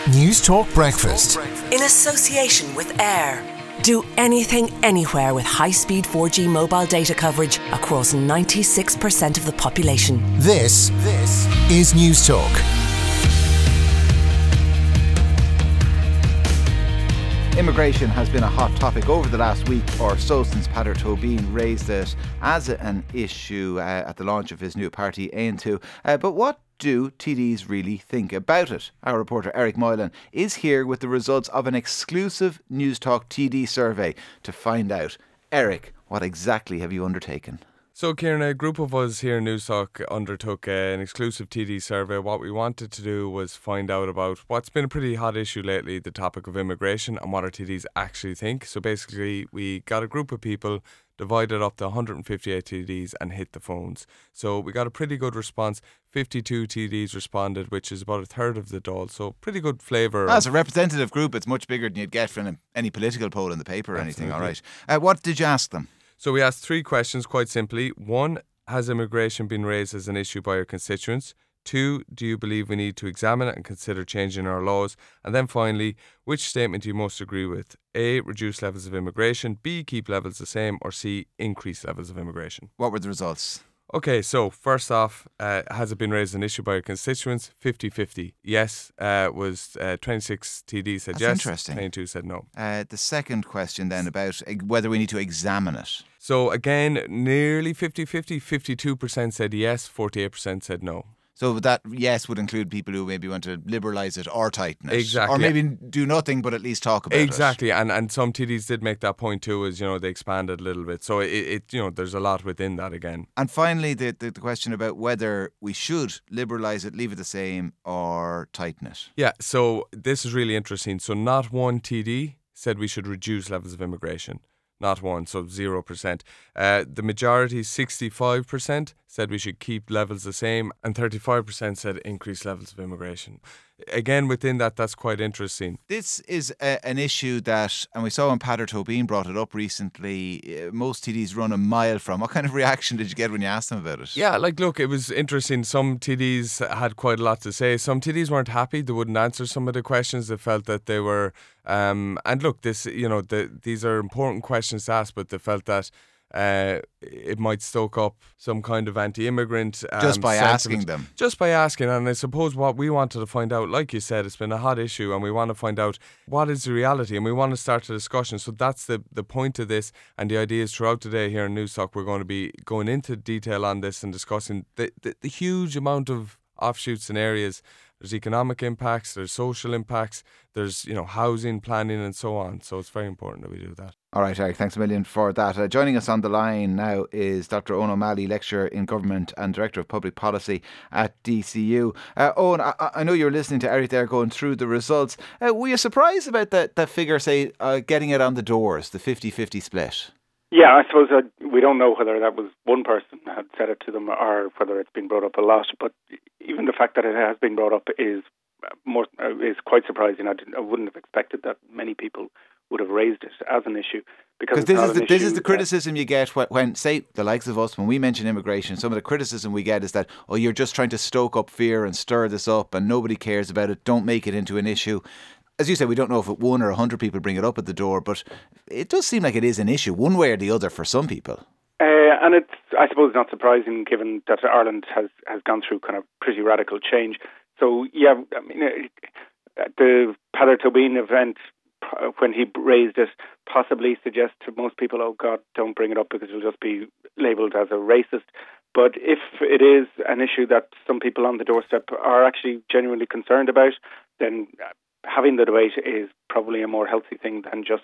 News Talk Breakfast. In association with Air. Do anything, anywhere with high-speed 4G mobile data coverage across 96% of the population. This is News Talk. Immigration has been a hot topic over the last week or so since Peadar Tóibín raised it as an issue at the launch of his new party, Aontú. But what do TDs really think about it? Our reporter Eric Moylan is here with the results of an exclusive News Talk TD survey to find out. Eric, what exactly have you undertaken? So, Kieran, a group of us here in Newstalk undertook an exclusive TD survey. What we wanted to do was find out about what's been a pretty hot issue lately, the topic of immigration, and what our TDs actually think. So basically, we got a group of people, divided up to 158 TDs and hit the phones. So we got a pretty good response. 52 TDs responded, which is about a third of the Dáil. So pretty good flavour. As a representative group, it's much bigger than you'd get from any political poll in the paper or anything. All right. What did you ask them? So we asked three questions quite simply. One, has immigration been raised as an issue by your constituents? Two, do you believe we need to examine it and consider changing our laws? And then finally, which statement do you most agree with? A, reduce levels of immigration. B, keep levels the same. Or C, increase levels of immigration. What were the results? Okay, so first off, has it been raised as an issue by your constituents? 50-50. Yes was 26 TDs said That's yes. Interesting. 22 said no. The second question then about whether we need to examine it. So again, nearly 50-50. 52% said yes, 48% said no. So that yes would include people who maybe want to liberalise it or tighten it. Exactly. Or maybe do nothing but at least talk about it. Exactly. And some TDs did make that point too, is, they expanded a little bit. So it there's a lot within that again. And finally, the question about whether we should liberalise it, leave it the same, or tighten it. Yeah, so this is really interesting. So not one TD said we should reduce levels of immigration. Not one, so 0%. The majority, 65%, said we should keep levels the same, and 35% said increase levels of immigration. Again, within that, that's quite interesting. This is an issue that, and we saw when Peadar Tóibín brought it up recently, most TDs run a mile from. What kind of reaction did you get when you asked them about it? Yeah, look, it was interesting. Some TDs had quite a lot to say. Some TDs weren't happy. They wouldn't answer some of the questions. They felt that they were... and look, these are important questions to ask, but they felt that it might stoke up some kind of anti-immigrant just by sentiment. asking them. Just by asking. And I suppose what we wanted to find out, like you said, it's been a hot issue, and we want to find out what is the reality, and we want to start a discussion. So that's the point of this, and the idea is throughout the day here in Newstalk we're going to be going into detail on this and discussing the huge amount of offshoots and areas. There's economic impacts, there's social impacts, there's housing, planning and so on. So it's very important that we do that. All right, Eric, thanks a million for that. Joining us on the line now is Dr. Eoin O'Malley, Lecturer in Government and Director of Public Policy at DCU. Eoin, I know you're listening to Eric there going through the results. Were you surprised about that figure, say, getting it on the doors, the 50-50 split? Yeah, I suppose we don't know whether that was one person had said it to them or whether it's been brought up a lot. But even the fact that it has been brought up is quite surprising. I wouldn't have expected that many people would have raised it as an issue because this is the criticism you get when, say, the likes of us, when we mention immigration. Some of the criticism we get is that, you're just trying to stoke up fear and stir this up, and nobody cares about it. Don't make it into an issue. As you said, we don't know if 1 or 100 people bring it up at the door, but it does seem like it is an issue, one way or the other, for some people. And it's, I suppose, not surprising given that Ireland has gone through kind of pretty radical change. So, yeah, I mean, the Peadar Tóibín event, when he raised it, possibly suggests to most people, oh God, don't bring it up because you'll just be labelled as a racist. But if it is an issue that some people on the doorstep are actually genuinely concerned about, then having the debate is probably a more healthy thing than just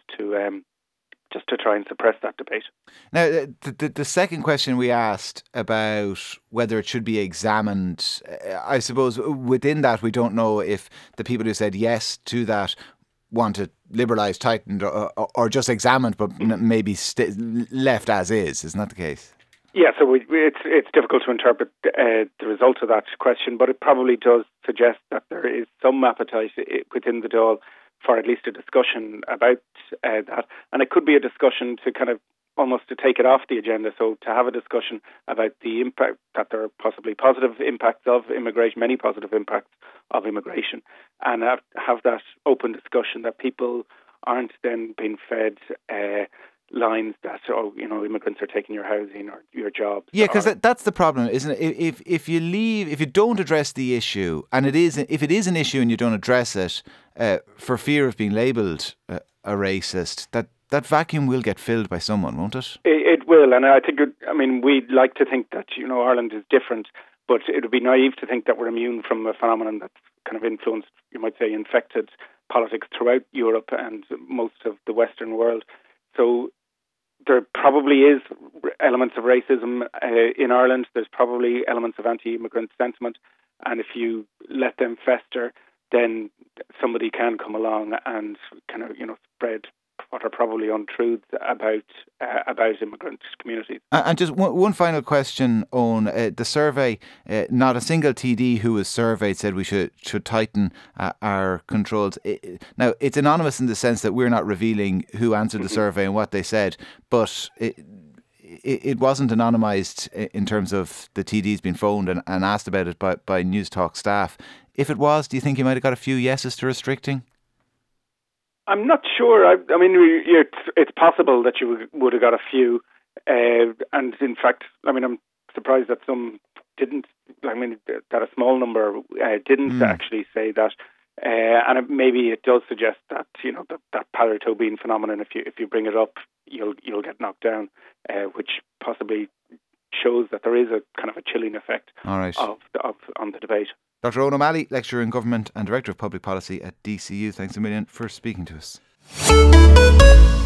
to try and suppress that debate. Now, the second question we asked about whether it should be examined, I suppose within that we don't know if the people who said yes to that want it liberalised, tightened, or just examined, but maybe left as is. Isn't that the case? Yeah, so it's difficult to interpret the result of that question, but it probably does suggest that there is some appetite within the Dáil for at least a discussion about that. And it could be a discussion to kind of almost to take it off the agenda. So to have a discussion about the impact, that there are possibly positive impacts of immigration, many positive impacts of immigration, and have that open discussion, that people aren't then being fed lines that, immigrants are taking your housing or your jobs. Yeah, because that's the problem, isn't it? If you don't address the issue, and if it is an issue and you don't address it for fear of being labelled a racist, that vacuum will get filled by someone, won't it? It will, and I think, we'd like to think that, Ireland is different, but it would be naive to think that we're immune from a phenomenon that's kind of influenced, you might say, infected politics throughout Europe and most of the Western world. So there probably is elements of racism in Ireland. There's probably elements of anti-immigrant sentiment, and if you let them fester, then somebody can come along and kind of, spread what are probably untruths about immigrant communities. And just one final question on the survey. Not a single TD who was surveyed said we should tighten our controls. Now, it's anonymous in the sense that we're not revealing who answered the survey and what they said, but it wasn't anonymised in terms of the TDs being phoned and asked about it by News Talk staff. If it was, do you think you might have got a few yeses to restricting? I'm not sure. It's possible that you would have got a few, and in fact, I'm surprised that some didn't. That a small number didn't actually say that, and maybe it does suggest that that Peadar Tóibín phenomenon. If you bring it up, you'll get knocked down, which possibly shows that there is a kind of a chilling effect on the debate. Dr. Eoin O'Malley, Lecturer in Government and Director of Public Policy at DCU, thanks a million for speaking to us.